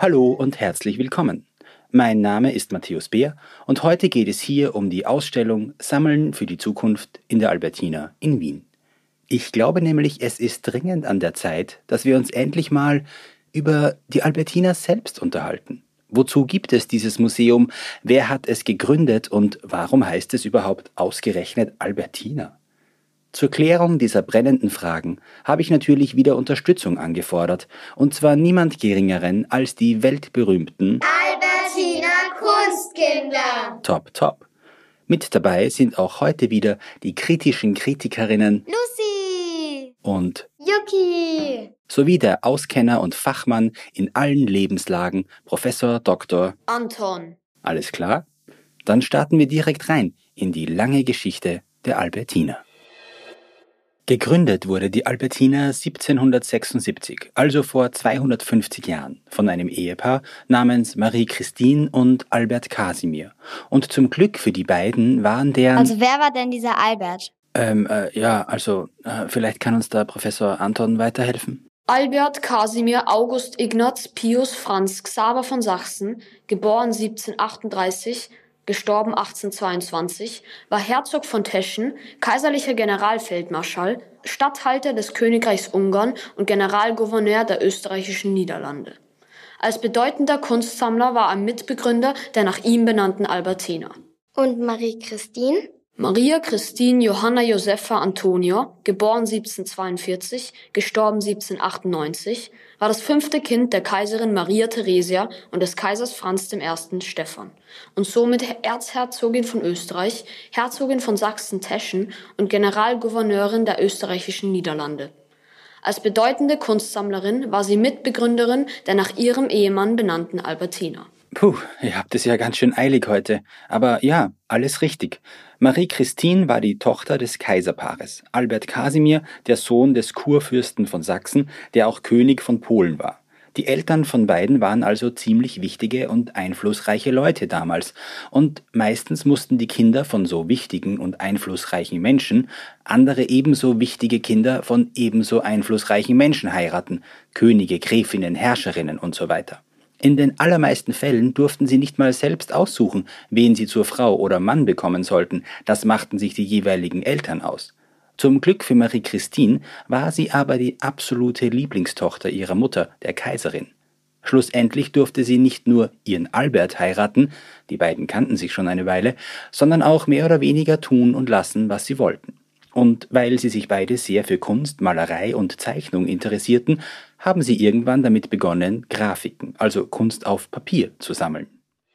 Hallo und herzlich willkommen. Mein Name ist Matthäus Beer und heute geht es hier um die Ausstellung Sammeln für die Zukunft in der Albertina in Wien. Ich glaube nämlich, es ist dringend an der Zeit, dass wir uns endlich mal über die Albertina selbst unterhalten. Wozu gibt es dieses Museum? Wer hat es gegründet und warum heißt es überhaupt ausgerechnet Albertina? Zur Klärung dieser brennenden Fragen habe ich natürlich wieder Unterstützung angefordert, und zwar niemand Geringeren als die weltberühmten Albertina Kunstkinder. Top. Mit dabei sind auch heute wieder die kritischen Kritikerinnen Lucy und Yuki sowie der Auskenner und Fachmann in allen Lebenslagen, Professor Dr. Anton. Alles klar? Dann starten wir direkt rein in die lange Geschichte der Albertina. Gegründet wurde die Albertina 1776, also vor 250 Jahren, von einem Ehepaar namens Marie-Christine und Albert Casimir. Und zum Glück für die beiden waren deren... Also wer war denn dieser Albert? Vielleicht kann uns da Professor Anton weiterhelfen. Albert Casimir August Ignaz Pius Franz Xaver von Sachsen, geboren 1738, gestorben 1822, war Herzog von Teschen, kaiserlicher Generalfeldmarschall, Statthalter des Königreichs Ungarn und Generalgouverneur der österreichischen Niederlande. Als bedeutender Kunstsammler war er Mitbegründer der nach ihm benannten Albertina. Und Marie-Christine? Maria Christine Johanna Josepha Antonia, geboren 1742, gestorben 1798, war das 5. Kind der Kaiserin Maria Theresia und des Kaisers Franz I. Stephan und somit Erzherzogin von Österreich, Herzogin von Sachsen-Teschen und Generalgouverneurin der österreichischen Niederlande. Als bedeutende Kunstsammlerin war sie Mitbegründerin der nach ihrem Ehemann benannten Albertina. Puh, ihr habt es ja ganz schön eilig heute. Aber ja, alles richtig. Marie-Christine war die Tochter des Kaiserpaares. Albert Casimir, der Sohn des Kurfürsten von Sachsen, der auch König von Polen war. Die Eltern von beiden waren also ziemlich wichtige und einflussreiche Leute damals. Und meistens mussten die Kinder von so wichtigen und einflussreichen Menschen andere ebenso wichtige Kinder von ebenso einflussreichen Menschen heiraten. Könige, Gräfinnen, Herrscherinnen und so weiter. In den allermeisten Fällen durften sie nicht mal selbst aussuchen, wen sie zur Frau oder Mann bekommen sollten, das machten sich die jeweiligen Eltern aus. Zum Glück für Marie-Christine war sie aber die absolute Lieblingstochter ihrer Mutter, der Kaiserin. Schlussendlich durfte sie nicht nur ihren Albert heiraten, die beiden kannten sich schon eine Weile, sondern auch mehr oder weniger tun und lassen, was sie wollten. Und weil sie sich beide sehr für Kunst, Malerei und Zeichnung interessierten, haben sie irgendwann damit begonnen, Grafiken, also Kunst auf Papier, zu sammeln.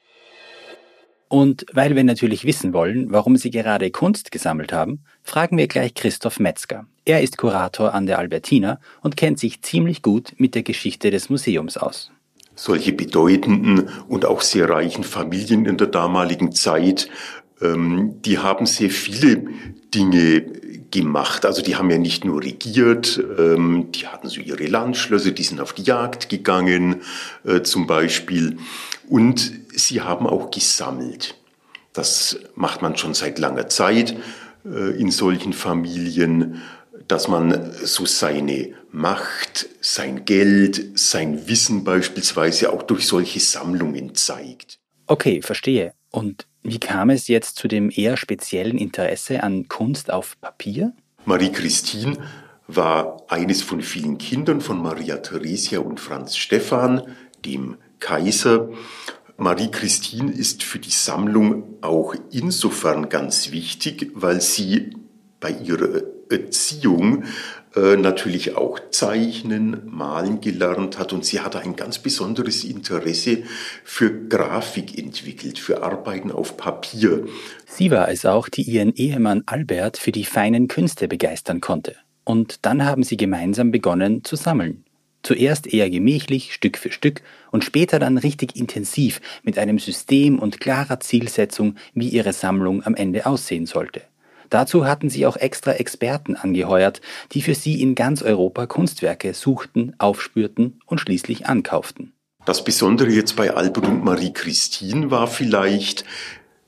Und weil wir natürlich wissen wollen, warum sie gerade Kunst gesammelt haben, fragen wir gleich Christoph Metzger. Er ist Kurator an der Albertina und kennt sich ziemlich gut mit der Geschichte des Museums aus. Solche bedeutenden und auch sehr reichen Familien in der damaligen Zeit, die haben sehr viele Dinge gemacht. Also die haben ja nicht nur regiert, die hatten so ihre Landschlösser, die sind auf die Jagd gegangen zum Beispiel. Und sie haben auch gesammelt. Das macht man schon seit langer Zeit in solchen Familien, dass man so seine Macht, sein Geld, sein Wissen beispielsweise auch durch solche Sammlungen zeigt. Okay, verstehe. Und wie kam es jetzt zu dem eher speziellen Interesse an Kunst auf Papier? Marie-Christine war eines von vielen Kindern von Maria Theresia und Franz Stephan, dem Kaiser. Marie-Christine ist für die Sammlung auch insofern ganz wichtig, weil sie bei ihrer Erziehung natürlich auch zeichnen, malen gelernt hat und sie hatte ein ganz besonderes Interesse für Grafik entwickelt, für Arbeiten auf Papier. Sie war es auch, die ihren Ehemann Albert für die feinen Künste begeistern konnte. Und dann haben sie gemeinsam begonnen zu sammeln. Zuerst eher gemächlich, Stück für Stück und später dann richtig intensiv mit einem System und klarer Zielsetzung, wie ihre Sammlung am Ende aussehen sollte. Dazu hatten sie auch extra Experten angeheuert, die für sie in ganz Europa Kunstwerke suchten, aufspürten und schließlich ankauften. Das Besondere jetzt bei Albert und Marie-Christine war vielleicht,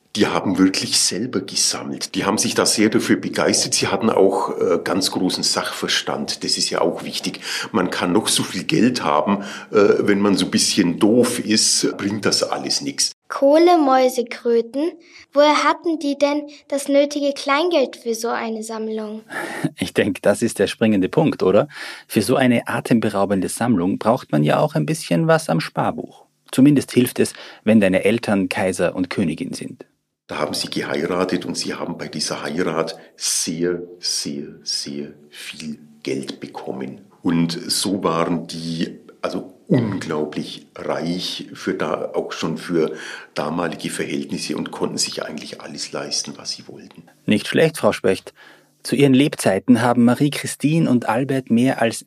die haben wirklich selber gesammelt. Die haben sich da sehr dafür begeistert. Sie hatten auch ganz großen Sachverstand. Das ist ja auch wichtig. Man kann noch so viel Geld haben, wenn man so ein bisschen doof ist, bringt das alles nichts. Kohle, Mäuse, Kröten. Woher hatten die denn das nötige Kleingeld für so eine Sammlung? Ich denke, das ist der springende Punkt, oder? Für so eine atemberaubende Sammlung braucht man ja auch ein bisschen was am Sparbuch. Zumindest hilft es, wenn deine Eltern Kaiser und Königin sind. Da haben sie geheiratet und sie haben bei dieser Heirat sehr, sehr, sehr viel Geld bekommen. Und so waren die unglaublich reich auch schon für damalige Verhältnisse und konnten sich eigentlich alles leisten, was sie wollten. Nicht schlecht, Frau Specht. Zu ihren Lebzeiten haben Marie Christine und Albert mehr als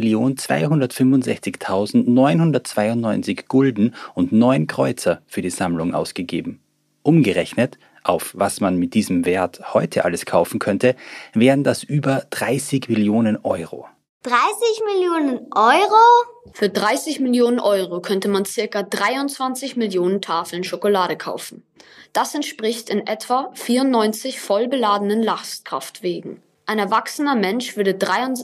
1.265.992 Gulden und 9 Kreuzer für die Sammlung ausgegeben. Umgerechnet, auf was man mit diesem Wert heute alles kaufen könnte, wären das über 30 Millionen Euro. 30 Millionen Euro? Für 30 Millionen Euro könnte man ca. 23 Millionen Tafeln Schokolade kaufen. Das entspricht in etwa 94 voll beladenen Lastkraftwagen. Ein erwachsener Mensch würde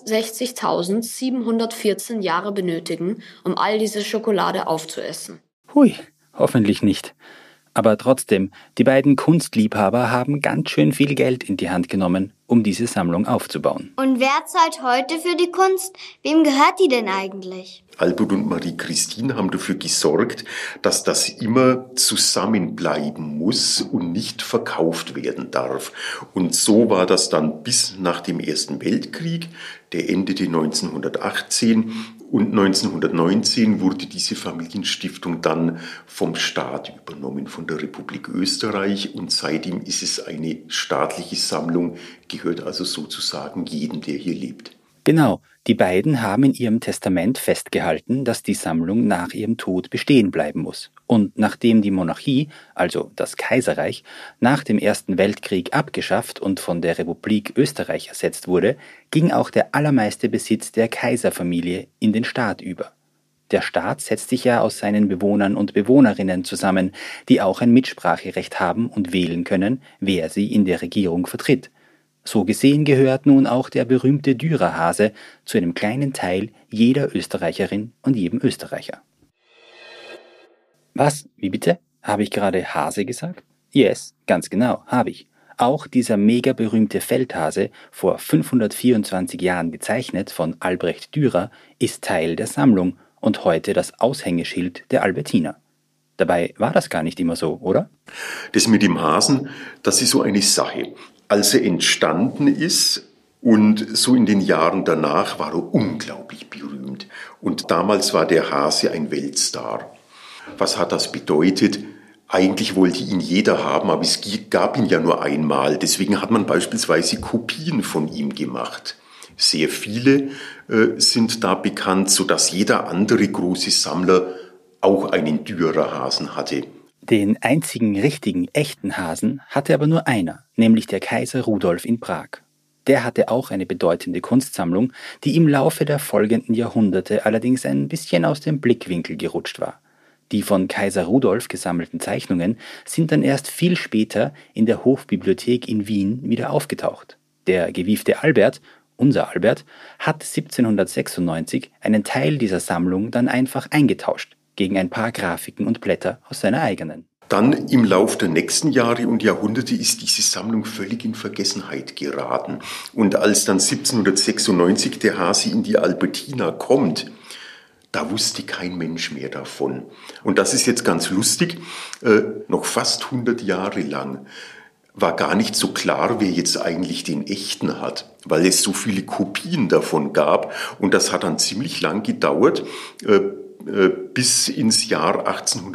63.714 Jahre benötigen, um all diese Schokolade aufzuessen. Hui, hoffentlich nicht. Aber trotzdem, die beiden Kunstliebhaber haben ganz schön viel Geld in die Hand genommen, um diese Sammlung aufzubauen. Und wer zahlt heute für die Kunst? Wem gehört die denn eigentlich? Albert und Marie Christine haben dafür gesorgt, dass das immer zusammenbleiben muss und nicht verkauft werden darf. Und so war das dann bis nach dem Ersten Weltkrieg. Der endete 1918 und 1919 wurde diese Familienstiftung dann vom Staat übernommen, von der Republik Österreich. Und seitdem ist es eine staatliche Sammlung, gehört also sozusagen jedem, der hier lebt. Genau, die beiden haben in ihrem Testament festgehalten, dass die Sammlung nach ihrem Tod bestehen bleiben muss. Und nachdem die Monarchie, also das Kaiserreich, nach dem Ersten Weltkrieg abgeschafft und von der Republik Österreich ersetzt wurde, ging auch der allermeiste Besitz der Kaiserfamilie in den Staat über. Der Staat setzt sich ja aus seinen Bewohnern und Bewohnerinnen zusammen, die auch ein Mitspracherecht haben und wählen können, wer sie in der Regierung vertritt. So gesehen gehört nun auch der berühmte Dürerhase zu einem kleinen Teil jeder Österreicherin und jedem Österreicher. Was? Wie bitte? Habe ich gerade Hase gesagt? Yes, ganz genau, habe ich. Auch dieser mega berühmte Feldhase, vor 524 Jahren gezeichnet von Albrecht Dürer, ist Teil der Sammlung und heute das Aushängeschild der Albertiner. Dabei war das gar nicht immer so, oder? Das mit dem Hasen, das ist so eine Sache. Als er entstanden ist und so in den Jahren danach war er unglaublich berühmt. Und damals war der Hase ein Weltstar. Was hat das bedeutet? Eigentlich wollte ihn jeder haben, aber es gab ihn ja nur einmal. Deswegen hat man beispielsweise Kopien von ihm gemacht. Sehr viele sind da bekannt, sodass jeder andere große Sammler auch einen Dürerhasen hatte. Den einzigen richtigen, echten Hasen hatte aber nur einer, nämlich der Kaiser Rudolf in Prag. Der hatte auch eine bedeutende Kunstsammlung, die im Laufe der folgenden Jahrhunderte allerdings ein bisschen aus dem Blickwinkel gerutscht war. Die von Kaiser Rudolf gesammelten Zeichnungen sind dann erst viel später in der Hofbibliothek in Wien wieder aufgetaucht. Der gewiefte Albert, unser Albert, hat 1796 einen Teil dieser Sammlung dann einfach eingetauscht gegen ein paar Grafiken und Blätter aus seiner eigenen. Dann im Lauf der nächsten Jahre und Jahrhunderte ist diese Sammlung völlig in Vergessenheit geraten. Und als dann 1796 der Hase in die Albertina kommt, da wusste kein Mensch mehr davon. Und das ist jetzt ganz lustig, noch fast 100 Jahre lang war gar nicht so klar, wer jetzt eigentlich den echten hat, weil es so viele Kopien davon gab. Und das hat dann ziemlich lang gedauert, bis ins Jahr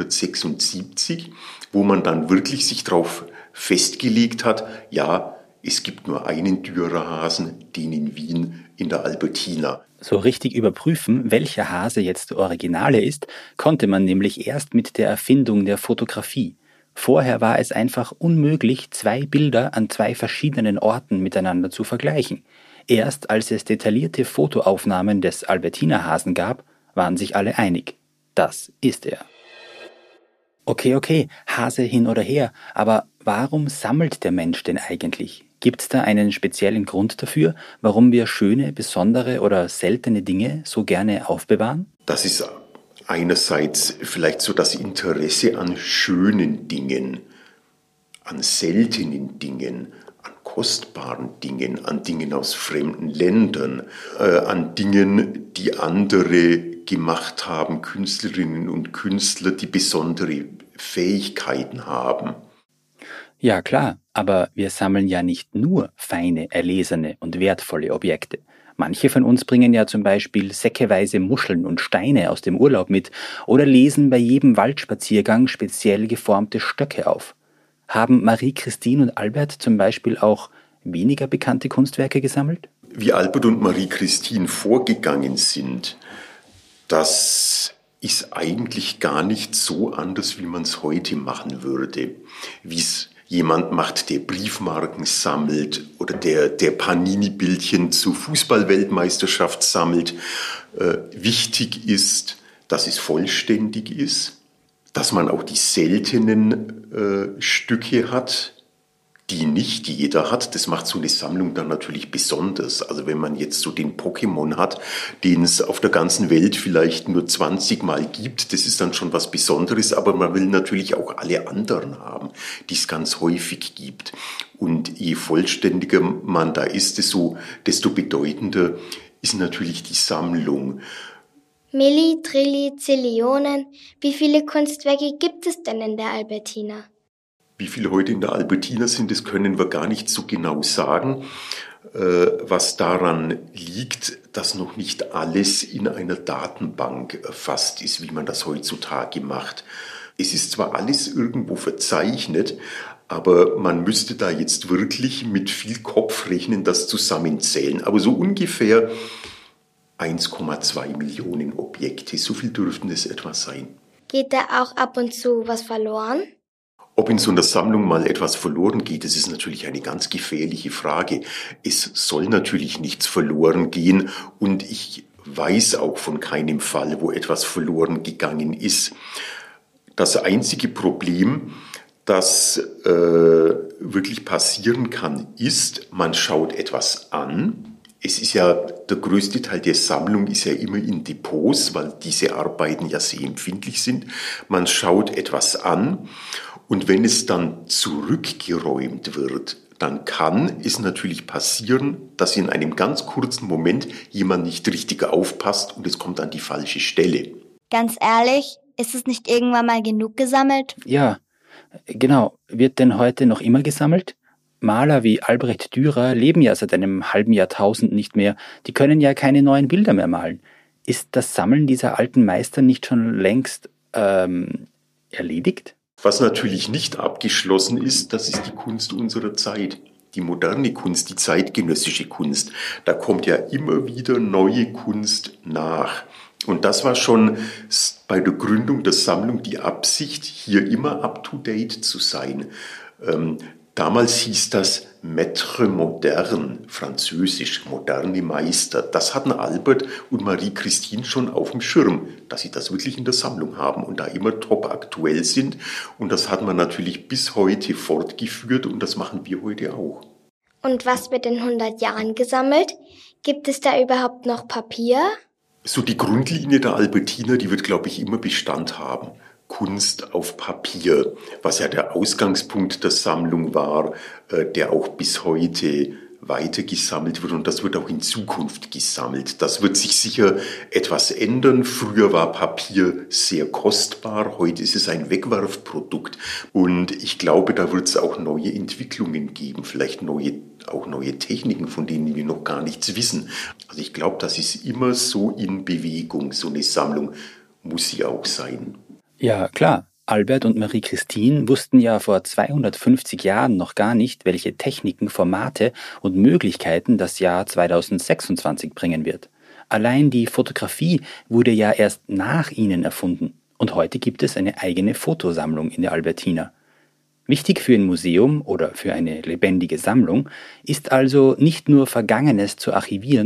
1876, wo man dann wirklich sich darauf festgelegt hat, ja, es gibt nur einen Dürerhasen, den in Wien in der Albertina. So richtig überprüfen, welcher Hase jetzt der Originale ist, konnte man nämlich erst mit der Erfindung der Fotografie. Vorher war es einfach unmöglich, 2 Bilder an 2 verschiedenen Orten miteinander zu vergleichen. Erst als es detaillierte Fotoaufnahmen des Albertiner Hasen gab, waren sich alle einig. Das ist er. Okay, Hase hin oder her, aber warum sammelt der Mensch denn eigentlich? Gibt es da einen speziellen Grund dafür, warum wir schöne, besondere oder seltene Dinge so gerne aufbewahren? Das ist einerseits vielleicht so das Interesse an schönen Dingen, an seltenen Dingen, an kostbaren Dingen, an Dingen aus fremden Ländern, an Dingen, die andere gemacht haben, Künstlerinnen und Künstler, die besondere Fähigkeiten haben. Ja klar, aber wir sammeln ja nicht nur feine, erlesene und wertvolle Objekte. Manche von uns bringen ja zum Beispiel säckeweise Muscheln und Steine aus dem Urlaub mit oder lesen bei jedem Waldspaziergang speziell geformte Stöcke auf. Haben Marie-Christine und Albert zum Beispiel auch weniger bekannte Kunstwerke gesammelt? Wie Albert und Marie-Christine vorgegangen sind, das ist eigentlich gar nicht so anders, wie man es heute machen würde. Wie es jemand macht, der Briefmarken sammelt oder der Panini-Bildchen zur Fußball-Weltmeisterschaft sammelt. Wichtig ist, dass es vollständig ist, dass man auch die seltenen Stücke hat, die nicht jeder hat. Das macht so eine Sammlung dann natürlich besonders. Also wenn man jetzt so den Pokémon hat, den es auf der ganzen Welt vielleicht nur 20 Mal gibt, das ist dann schon was Besonderes, aber man will natürlich auch alle anderen haben, die es ganz häufig gibt. Und je vollständiger man da ist, desto bedeutender ist natürlich die Sammlung. Milli, Trilli, Zillionen. Wie viele Kunstwerke gibt es denn in der Albertina? Wie viele heute in der Albertina sind, das können wir gar nicht so genau sagen, was daran liegt, dass noch nicht alles in einer Datenbank erfasst ist, wie man das heutzutage macht. Es ist zwar alles irgendwo verzeichnet, aber man müsste da jetzt wirklich mit viel Kopf rechnen, das zusammenzählen. Aber so ungefähr 1,2 Millionen Objekte, so viel dürften es etwa sein. Geht da auch ab und zu was verloren? Ob in so einer Sammlung mal etwas verloren geht, das ist natürlich eine ganz gefährliche Frage. Es soll natürlich nichts verloren gehen und ich weiß auch von keinem Fall, wo etwas verloren gegangen ist. Das einzige Problem, das wirklich passieren kann, ist, man schaut etwas an. Es ist ja, der größte Teil der Sammlung ist ja immer in Depots, weil diese Arbeiten ja sehr empfindlich sind. Man schaut etwas an und wenn es dann zurückgeräumt wird, dann kann es natürlich passieren, dass in einem ganz kurzen Moment jemand nicht richtig aufpasst und es kommt an die falsche Stelle. Ganz ehrlich, ist es nicht irgendwann mal genug gesammelt? Ja, genau. Wird denn heute noch immer gesammelt? Maler wie Albrecht Dürer leben ja seit einem halben Jahrtausend nicht mehr. Die können ja keine neuen Bilder mehr malen. Ist das Sammeln dieser alten Meister nicht schon längst erledigt? Was natürlich nicht abgeschlossen ist, das ist die Kunst unserer Zeit. Die moderne Kunst, die zeitgenössische Kunst. Da kommt ja immer wieder neue Kunst nach. Und das war schon bei der Gründung der Sammlung die Absicht, hier immer up-to-date zu sein. Damals hieß das Maître moderne, französisch, moderne Meister. Das hatten Albert und Marie-Christine schon auf dem Schirm, dass sie das wirklich in der Sammlung haben und da immer top aktuell sind. Und das hat man natürlich bis heute fortgeführt und das machen wir heute auch. Und was wird in 100 Jahren gesammelt? Gibt es da überhaupt noch Papier? So die Grundlinie der Albertina, die wird, glaube ich, immer Bestand haben. Kunst auf Papier, was ja der Ausgangspunkt der Sammlung war, der auch bis heute weiter gesammelt wird und das wird auch in Zukunft gesammelt. Das wird sich sicher etwas ändern. Früher war Papier sehr kostbar, heute ist es ein Wegwerfprodukt und ich glaube, da wird es auch neue Entwicklungen geben, vielleicht auch neue Techniken, von denen wir noch gar nichts wissen. Also ich glaube, das ist immer so in Bewegung, so eine Sammlung muss sie auch sein. Ja, klar. Albert und Marie-Christine wussten ja vor 250 Jahren noch gar nicht, welche Techniken, Formate und Möglichkeiten das Jahr 2026 bringen wird. Allein die Fotografie wurde ja erst nach ihnen erfunden und heute gibt es eine eigene Fotosammlung in der Albertina. Wichtig für ein Museum oder für eine lebendige Sammlung ist also nicht nur Vergangenes zu archivieren,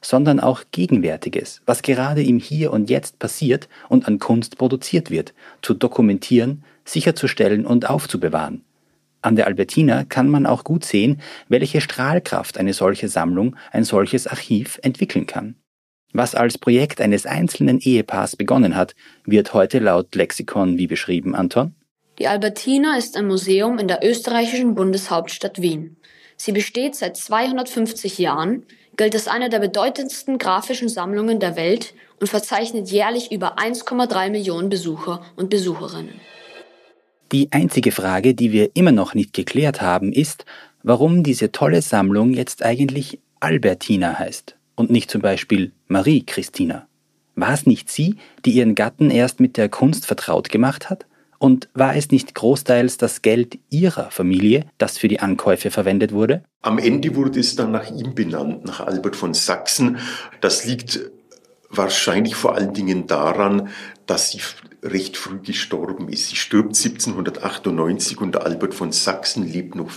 sondern auch Gegenwärtiges, was gerade im Hier und Jetzt passiert und an Kunst produziert wird, zu dokumentieren, sicherzustellen und aufzubewahren. An der Albertina kann man auch gut sehen, welche Strahlkraft eine solche Sammlung, ein solches Archiv entwickeln kann. Was als Projekt eines einzelnen Ehepaars begonnen hat, wird heute laut Lexikon wie beschrieben, Anton? Die Albertina ist ein Museum in der österreichischen Bundeshauptstadt Wien. Sie besteht seit 250 Jahren, gilt als eine der bedeutendsten grafischen Sammlungen der Welt und verzeichnet jährlich über 1,3 Millionen Besucher und Besucherinnen. Die einzige Frage, die wir immer noch nicht geklärt haben, ist, warum diese tolle Sammlung jetzt eigentlich Albertina heißt und nicht zum Beispiel Marie Christina. War es nicht sie, die ihren Gatten erst mit der Kunst vertraut gemacht hat? Und war es nicht großteils das Geld ihrer Familie, das für die Ankäufe verwendet wurde? Am Ende wurde es dann nach ihm benannt, nach Albert von Sachsen. Das liegt wahrscheinlich vor allen Dingen daran, dass sie recht früh gestorben ist. Sie stirbt 1798 und Albert von Sachsen lebt noch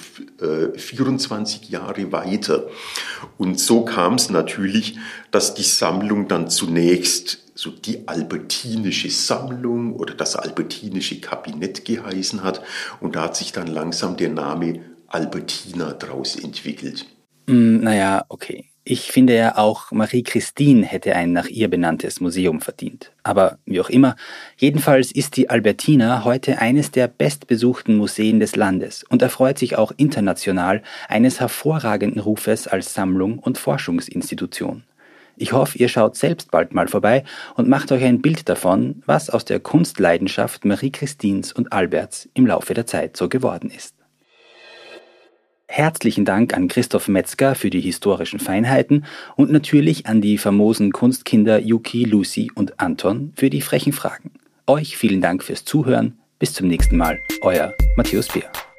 24 Jahre weiter. Und so kam es natürlich, dass die Sammlung dann zunächst so die Albertinische Sammlung oder das Albertinische Kabinett geheißen hat. Und da hat sich dann langsam der Name Albertina draus entwickelt. Naja, okay. Ich finde ja auch, Marie Christine hätte ein nach ihr benanntes Museum verdient. Aber wie auch immer, jedenfalls ist die Albertina heute eines der bestbesuchten Museen des Landes und erfreut sich auch international eines hervorragenden Rufes als Sammlung und Forschungsinstitution. Ich hoffe, ihr schaut selbst bald mal vorbei und macht euch ein Bild davon, was aus der Kunstleidenschaft Marie Christines und Alberts im Laufe der Zeit so geworden ist. Herzlichen Dank an Christoph Metzger für die historischen Feinheiten und natürlich an die famosen Kunstkinder Yuki, Lucy und Anton für die frechen Fragen. Euch vielen Dank fürs Zuhören. Bis zum nächsten Mal. Euer Matthäus Beer.